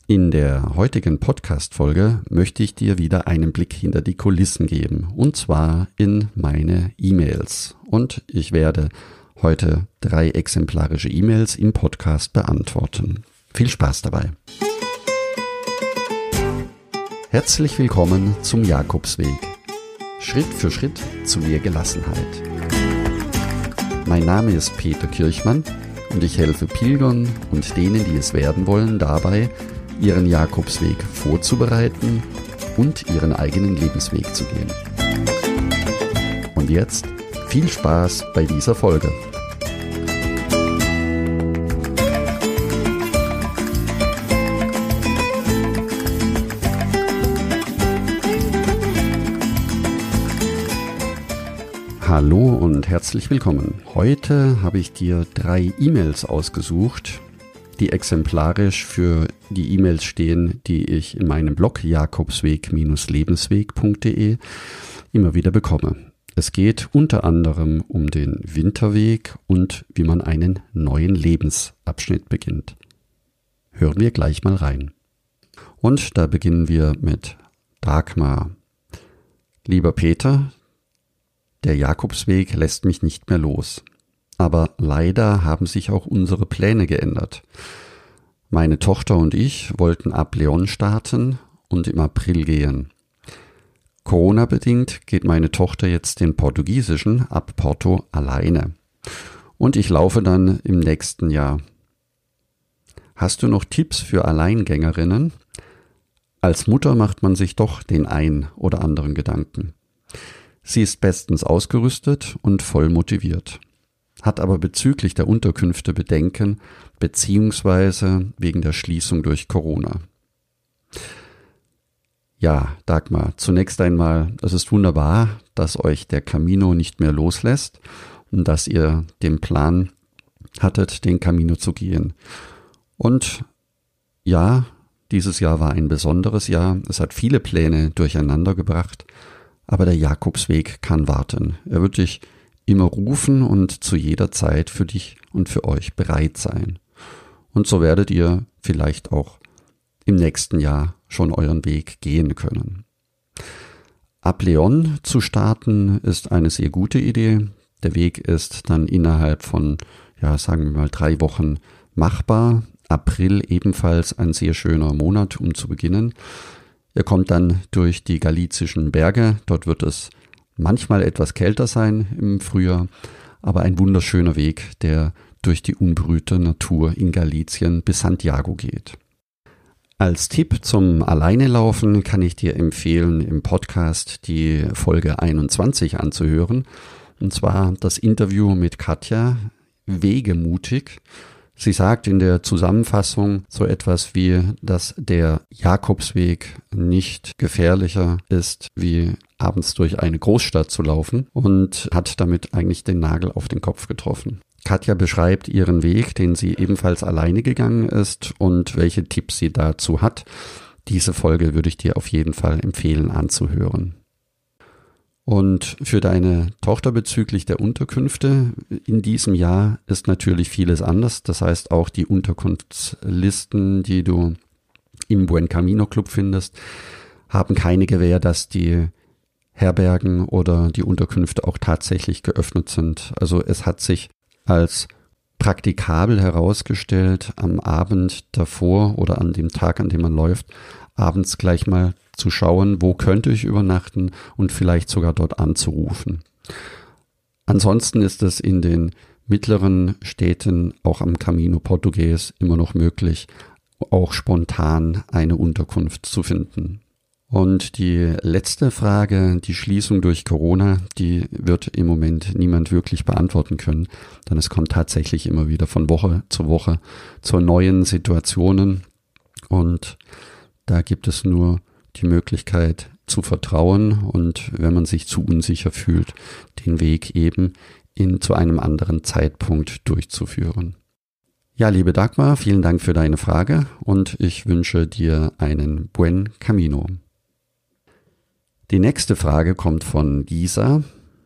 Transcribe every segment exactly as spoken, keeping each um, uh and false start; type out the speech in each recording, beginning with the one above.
In der heutigen Podcast-Folge möchte ich dir wieder einen Blick hinter die Kulissen geben, und zwar in meine E-Mails. Und ich werde heute drei exemplarische E-Mails im Podcast beantworten. Viel Spaß dabei! Herzlich willkommen zum Jakobsweg. Schritt für Schritt zu mehr Gelassenheit. Mein Name ist Peter Kirchmann und ich helfe Pilgern und denen, die es werden wollen, dabei, ihren Jakobsweg vorzubereiten und ihren eigenen Lebensweg zu gehen. Und jetzt viel Spaß bei dieser Folge. Hallo und herzlich willkommen. Heute habe ich dir drei E-Mails ausgesucht, die exemplarisch für die E-Mails stehen, die ich in meinem Blog jakobsweg lebensweg punkt de immer wieder bekomme. Es geht unter anderem um den Winterweg und wie man einen neuen Lebensabschnitt beginnt. Hören wir gleich mal rein. Und da beginnen wir mit Dagmar. Lieber Peter, der Jakobsweg lässt mich nicht mehr los. Aber leider haben sich auch unsere Pläne geändert. Meine Tochter und ich wollten ab León starten und im April gehen. Corona-bedingt geht meine Tochter jetzt den portugiesischen ab Porto alleine. Und ich laufe dann im nächsten Jahr. Hast du noch Tipps für Alleingängerinnen? Als Mutter macht man sich doch den ein oder anderen Gedanken. Sie ist bestens ausgerüstet und voll motiviert, hat aber bezüglich der Unterkünfte Bedenken, beziehungsweise wegen der Schließung durch Corona. Ja, Dagmar, zunächst einmal, es ist wunderbar, dass euch der Camino nicht mehr loslässt und dass ihr den Plan hattet, den Camino zu gehen. Und ja, dieses Jahr war ein besonderes Jahr. Es hat viele Pläne durcheinander gebracht, aber der Jakobsweg kann warten. Er wird dich immer rufen und zu jeder Zeit für dich und für euch bereit sein. Und so werdet ihr vielleicht auch im nächsten Jahr schon euren Weg gehen können. Ab León zu starten ist eine sehr gute Idee. Der Weg ist dann innerhalb von, ja, sagen wir mal drei Wochen machbar. April ebenfalls ein sehr schöner Monat, um zu beginnen. Ihr kommt dann durch die galizischen Berge. Dort wird es manchmal etwas kälter sein im Frühjahr, aber ein wunderschöner Weg, der durch die unberührte Natur in Galicien bis Santiago geht. Als Tipp zum Alleinelaufen kann ich dir empfehlen, im Podcast die Folge einundzwanzig anzuhören, und zwar das Interview mit Katja, Wegemutig. Sie sagt in der Zusammenfassung so etwas wie, dass der Jakobsweg nicht gefährlicher ist, wie abends durch eine Großstadt zu laufen, und hat damit eigentlich den Nagel auf den Kopf getroffen. Katja beschreibt ihren Weg, den sie ebenfalls alleine gegangen ist, und welche Tipps sie dazu hat. Diese Folge würde ich dir auf jeden Fall empfehlen anzuhören. Und für deine Tochter bezüglich der Unterkünfte in diesem Jahr ist natürlich vieles anders. Das heißt, auch die Unterkunftslisten, die du im Buen Camino Club findest, haben keine Gewähr, dass die Herbergen oder die Unterkünfte auch tatsächlich geöffnet sind. Also es hat sich als praktikabel herausgestellt, am Abend davor oder an dem Tag, an dem man läuft, abends gleich mal zu schauen, wo könnte ich übernachten und vielleicht sogar dort anzurufen. Ansonsten ist es in den mittleren Städten, auch am Camino Portugues, immer noch möglich, auch spontan eine Unterkunft zu finden. Und die letzte Frage, die Schließung durch Corona, die wird im Moment niemand wirklich beantworten können, denn es kommt tatsächlich immer wieder von Woche zu Woche zu neuen Situationen, und da gibt es nur die Möglichkeit zu vertrauen und, wenn man sich zu unsicher fühlt, den Weg eben in zu einem anderen Zeitpunkt durchzuführen. Ja, liebe Dagmar, vielen Dank für deine Frage und ich wünsche dir einen Buen Camino. Die nächste Frage kommt von Lisa.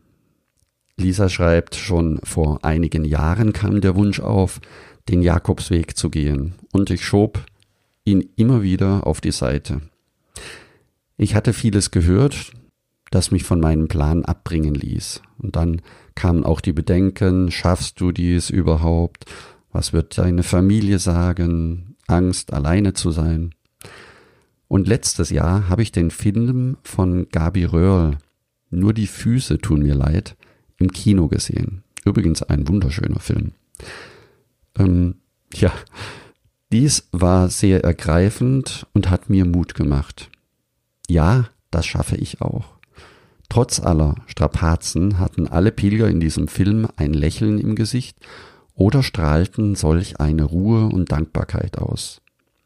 Lisa schreibt, schon vor einigen Jahren kam der Wunsch auf, den Jakobsweg zu gehen, und ich schob ihn immer wieder auf die Seite. Ich hatte vieles gehört, das mich von meinem Plan abbringen ließ. Und dann kamen auch die Bedenken, schaffst du dies überhaupt? Was wird deine Familie sagen? Angst, alleine zu sein. Und letztes Jahr habe ich den Film von Gabi Röhrl, Nur die Füße tun mir leid, im Kino gesehen. Übrigens ein wunderschöner Film. Ähm, ja, dies war sehr ergreifend und hat mir Mut gemacht. Ja, das schaffe ich auch. Trotz aller Strapazen hatten alle Pilger in diesem Film ein Lächeln im Gesicht oder strahlten solch eine Ruhe und Dankbarkeit aus.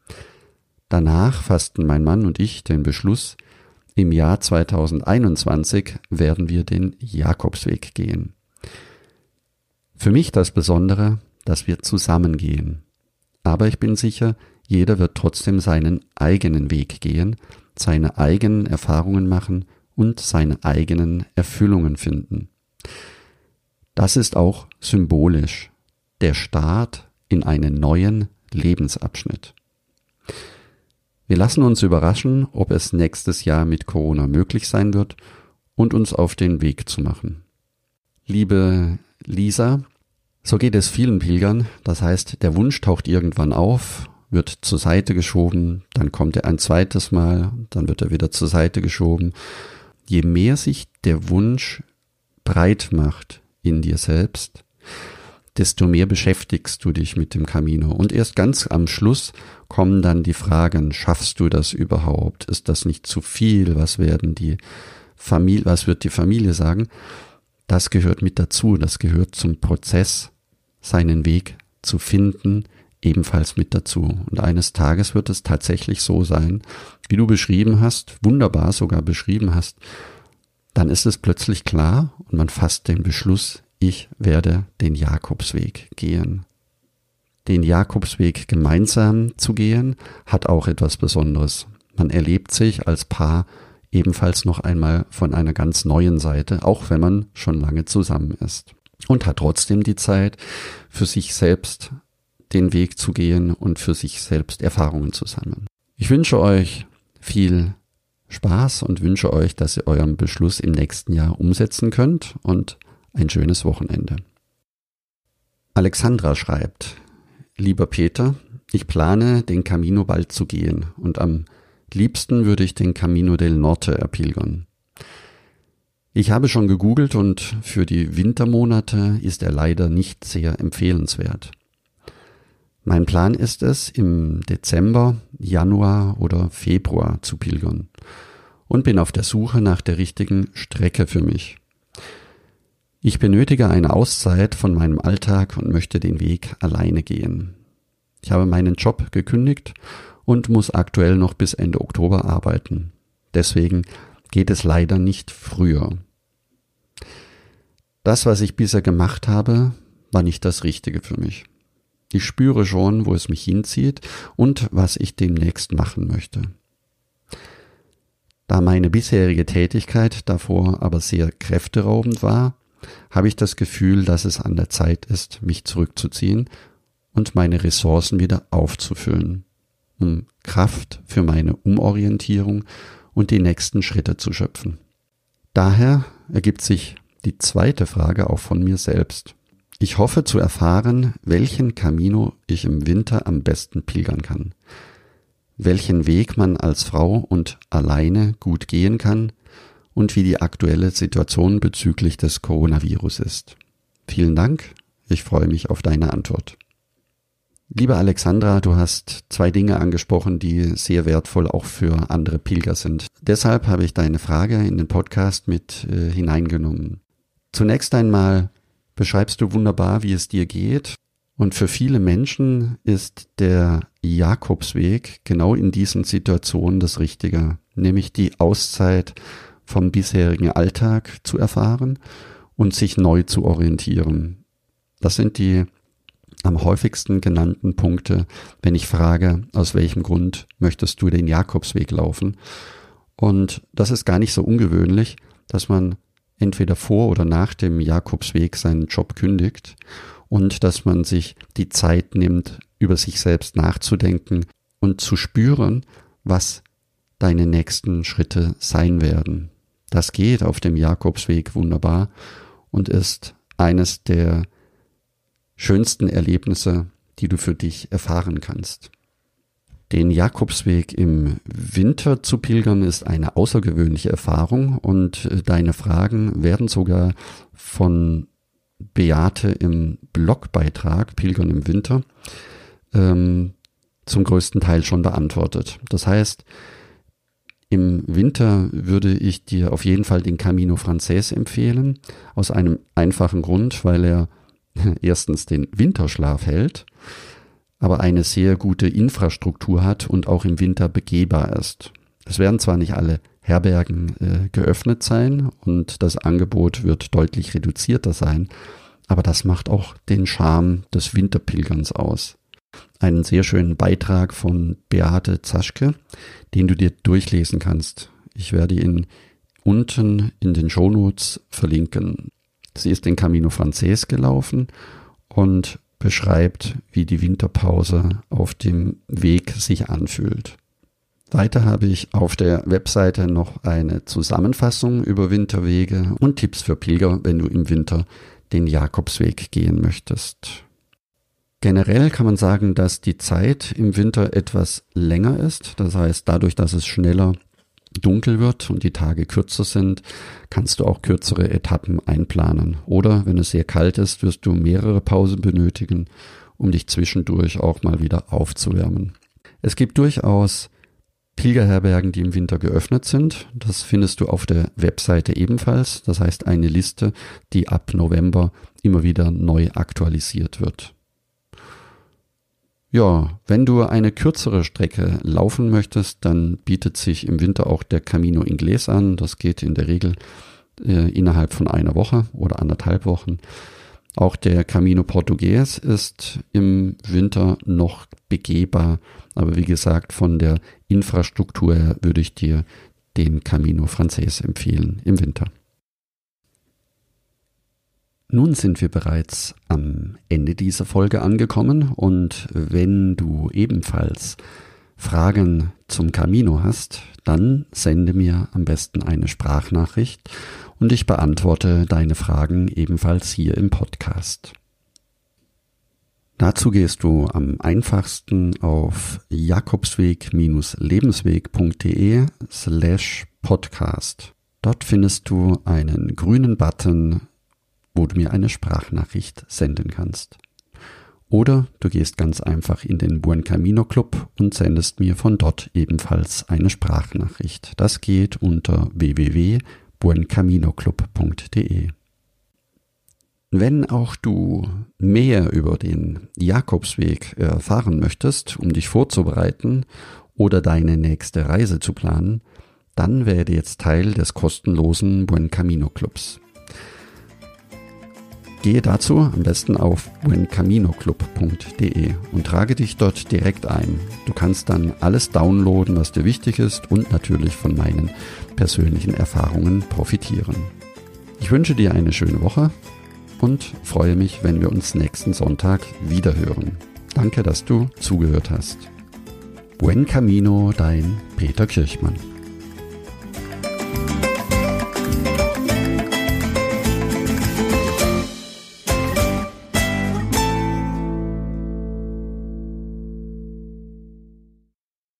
Danach fassten mein Mann und ich den Beschluss, im Jahr zweitausendeinundzwanzig werden wir den Jakobsweg gehen. Für mich das Besondere, dass wir zusammen gehen. Aber ich bin sicher, jeder wird trotzdem seinen eigenen Weg gehen, seine eigenen Erfahrungen machen und seine eigenen Erfüllungen finden. Das ist auch symbolisch, der Start in einen neuen Lebensabschnitt. Wir lassen uns überraschen, ob es nächstes Jahr mit Corona möglich sein wird und uns auf den Weg zu machen. Liebe Lisa, so geht es vielen Pilgern, das heißt, der Wunsch taucht irgendwann auf, wird zur Seite geschoben, dann kommt er ein zweites Mal, dann wird er wieder zur Seite geschoben. Je mehr sich der Wunsch breit macht in dir selbst, desto mehr beschäftigst du dich mit dem Camino. Und erst ganz am Schluss kommen dann die Fragen, schaffst du das überhaupt? Ist das nicht zu viel? Was werden die Familie, was wird die Familie sagen? Das gehört mit dazu, das gehört zum Prozess, seinen Weg zu finden, ebenfalls mit dazu. Und eines Tages wird es tatsächlich so sein, wie du beschrieben hast, wunderbar sogar beschrieben hast, dann ist es plötzlich klar und man fasst den Beschluss, ich werde den Jakobsweg gehen. Den Jakobsweg gemeinsam zu gehen, hat auch etwas Besonderes. Man erlebt sich als Paar ebenfalls noch einmal von einer ganz neuen Seite, auch wenn man schon lange zusammen ist. Und hat trotzdem die Zeit, für sich selbst den Weg zu gehen und für sich selbst Erfahrungen zu sammeln. Ich wünsche euch viel Spaß und wünsche euch, dass ihr euren Beschluss im nächsten Jahr umsetzen könnt und ein schönes Wochenende. Alexandra schreibt: Lieber Peter, ich plane, den Camino bald zu gehen und am liebsten würde ich den Camino del Norte erpilgern. Ich habe schon gegoogelt und für die Wintermonate ist er leider nicht sehr empfehlenswert. Mein Plan ist es, im Dezember, Januar oder Februar zu pilgern und bin auf der Suche nach der richtigen Strecke für mich. Ich benötige eine Auszeit von meinem Alltag und möchte den Weg alleine gehen. Ich habe meinen Job gekündigt und muss aktuell noch bis Ende Oktober arbeiten. Deswegen geht es leider nicht früher. Das, was ich bisher gemacht habe, war nicht das Richtige für mich. Ich spüre schon, wo es mich hinzieht und was ich demnächst machen möchte. Da meine bisherige Tätigkeit davor aber sehr kräfteraubend war, habe ich das Gefühl, dass es an der Zeit ist, mich zurückzuziehen und meine Ressourcen wieder aufzufüllen, um Kraft für meine Umorientierung und die nächsten Schritte zu schöpfen. Daher ergibt sich die zweite Frage auch von mir selbst. Ich hoffe zu erfahren, welchen Camino ich im Winter am besten pilgern kann, welchen Weg man als Frau und alleine gut gehen kann und wie die aktuelle Situation bezüglich des Coronavirus ist. Vielen Dank, ich freue mich auf deine Antwort. Liebe Alexandra, du hast zwei Dinge angesprochen, die sehr wertvoll auch für andere Pilger sind. Deshalb habe ich deine Frage in den Podcast mit äh, hineingenommen. Zunächst einmal beschreibst du wunderbar, wie es dir geht. Und für viele Menschen ist der Jakobsweg genau in diesen Situationen das Richtige, nämlich die Auszeit vom bisherigen Alltag zu erfahren und sich neu zu orientieren. Das sind die am häufigsten genannten Punkte, wenn ich frage, aus welchem Grund möchtest du den Jakobsweg laufen? Und das ist gar nicht so ungewöhnlich, dass man entweder vor oder nach dem Jakobsweg seinen Job kündigt und dass man sich die Zeit nimmt, über sich selbst nachzudenken und zu spüren, was deine nächsten Schritte sein werden. Das geht auf dem Jakobsweg wunderbar und ist eines der schönsten Erlebnisse, die du für dich erfahren kannst. Den Jakobsweg im Winter zu pilgern ist eine außergewöhnliche Erfahrung und deine Fragen werden sogar von Beate im Blogbeitrag Pilgern im Winter ähm, zum größten Teil schon beantwortet. Das heißt, im Winter würde ich dir auf jeden Fall den Camino Frances empfehlen, aus einem einfachen Grund, weil er erstens den Winterschlaf hält, aber eine sehr gute Infrastruktur hat und auch im Winter begehbar ist. Es werden zwar nicht alle Herbergen äh, geöffnet sein und das Angebot wird deutlich reduzierter sein, aber das macht auch den Charme des Winterpilgerns aus. Einen sehr schönen Beitrag von Beate Zaschke, den du dir durchlesen kannst. Ich werde ihn unten in den Shownotes verlinken. Sie ist den Camino Frances gelaufen und beschreibt, wie die Winterpause auf dem Weg sich anfühlt. Weiter habe ich auf der Webseite noch eine Zusammenfassung über Winterwege und Tipps für Pilger, wenn du im Winter den Jakobsweg gehen möchtest. Generell kann man sagen, dass die Zeit im Winter etwas länger ist. Das heißt, dadurch, dass es schneller dunkel wird und die Tage kürzer sind, kannst du auch kürzere Etappen einplanen. Oder wenn es sehr kalt ist, wirst du mehrere Pausen benötigen, um dich zwischendurch auch mal wieder aufzuwärmen. Es gibt durchaus Pilgerherbergen, die im Winter geöffnet sind. Das findest du auf der Webseite ebenfalls. Das heißt eine Liste, die ab November immer wieder neu aktualisiert wird. Ja, wenn du eine kürzere Strecke laufen möchtest, dann bietet sich im Winter auch der Camino Inglés an. Das geht in der Regel äh, innerhalb von einer Woche oder anderthalb Wochen. Auch der Camino Portugués ist im Winter noch begehbar. Aber wie gesagt, von der Infrastruktur her würde ich dir den Camino Frances empfehlen im Winter. Nun sind wir bereits am Ende dieser Folge angekommen und wenn du ebenfalls Fragen zum Camino hast, dann sende mir am besten eine Sprachnachricht und ich beantworte deine Fragen ebenfalls hier im Podcast. Dazu gehst du am einfachsten auf jakobsweg-lebensweg.de slash podcast. Dort findest du einen grünen Button, wo du mir eine Sprachnachricht senden kannst. Oder du gehst ganz einfach in den Buen Camino Club und sendest mir von dort ebenfalls eine Sprachnachricht. Das geht unter w w w punkt buen camino club punkt d e. Wenn auch du mehr über den Jakobsweg erfahren möchtest, um dich vorzubereiten oder deine nächste Reise zu planen, dann werde jetzt Teil des kostenlosen Buen Camino Clubs. Gehe dazu am besten auf buen camino club punkt d e und trage dich dort direkt ein. Du kannst dann alles downloaden, was dir wichtig ist und natürlich von meinen persönlichen Erfahrungen profitieren. Ich wünsche dir eine schöne Woche und freue mich, wenn wir uns nächsten Sonntag wiederhören. Danke, dass du zugehört hast. Buen Camino, dein Peter Kirchmann.